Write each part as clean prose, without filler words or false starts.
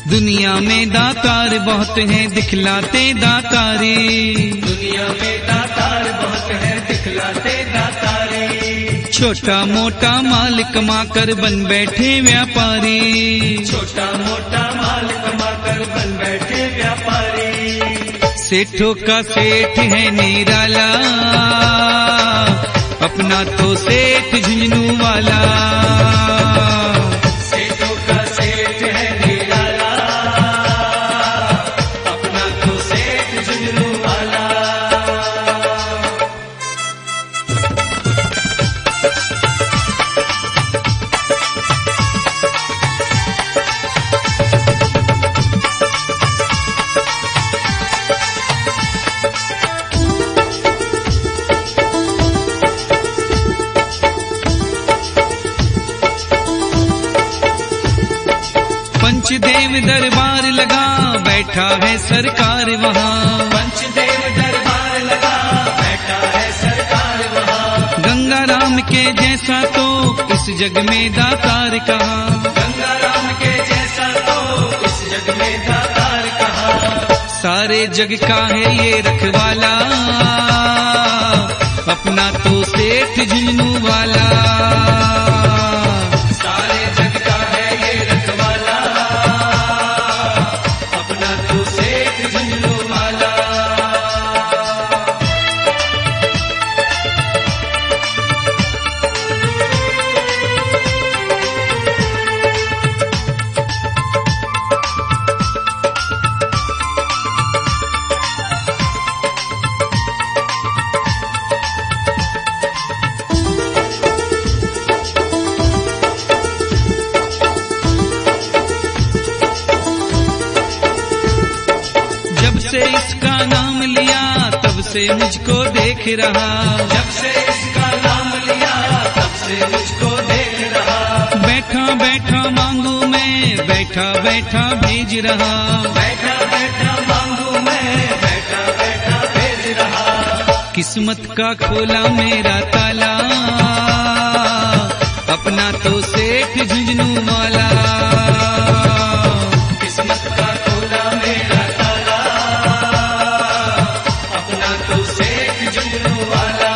दुनिया में दातार बहुत हैं दिखलाते दातारी, दुनिया में दातार बहुत है दिखलाते दातारी। छोटा मोटा माल कमा कर बन बैठे व्यापारी, छोटा मोटा माल कमा कर बन बैठे व्यापारी। सेठों का सेठ है निराला, अपना तो सेठ झुंझुनू वाला। सेठों का सेठ है निराला, अपना तो सेठ झुंझुनू वाला। पंचदेव दरबार लगा बैठा है सरकार वहाँ, पंचदेव दरबार लगा बैठा है सरकार वहाँ। गंगा राम के जैसा तो इस जग में दातार कहा, गंगा राम के जैसा तो इस जग में दातार कहा। सारे जग का है ये रखवाला, अपना तो सेठ झुंझुनू वाला। सारे जग का है ये रखवाला, अपना तो सेठ झुंझुनू वाला। जब से इसका नाम लिया तब से मुझको देख रहा, जब से इसका नाम लिया तब से मुझको देख रहा। बैठा बैठा मांगू मैं, बैठा बैठा भेज रहा। बैठा बैठा मांगू मैं, बैठा बैठा भेज रहा। किस्मत का खोला मेरा ताला, अपना तो सेठ झुंझुनू वाला। किस्मत का खोला मेरा ताला, अपना तो सेठ झुंझुनू वाला।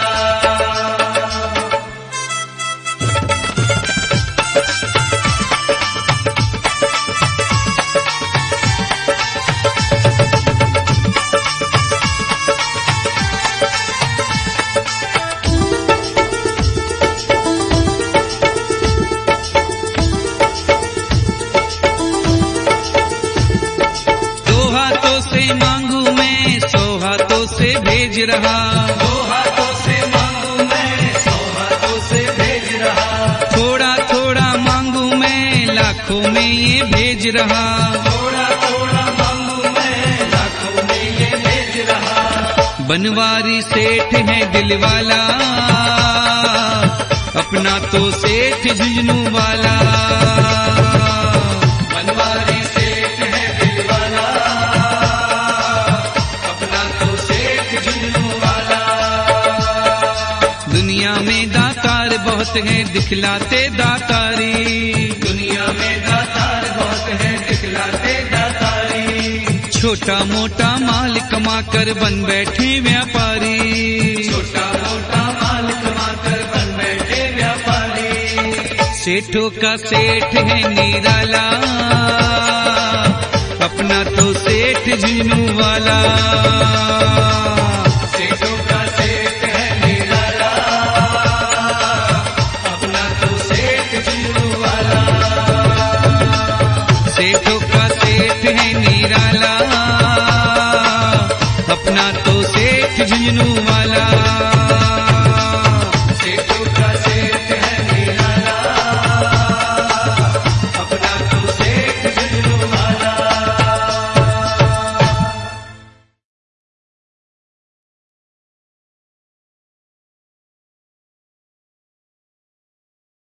दो हाथों से मांगू मैं, सौ हाथों से भेज रहा। दो हाथों से मांगू मैं, सौ हाथों से भेज रहा। थोड़ा थोड़ा मांगू मैं, लाखों में ये भेज रहा। थोड़ा थोड़ा मांगू मैं, लाखों में ये भेज रहा। बनवारी सेठ है दिल वाला, अपना तो सेठ झुंझुनू वाला। बनवारी सेठ है दिल वाला, अपना तो सेठ झुंझुनू वाला। दुनिया में दातार बहुत है दिखलाते दातारी, दुनिया में दातार बहुत है दिखलाते दातारी। छोटा मोटा माल कमा कर बन बैठे व्यापारी। छोटा मोटा माल कमा कर बन बैठे व्यापारी। सेठों का सेठ है निराला, अपना तो सेठ झुंझुनू वाला।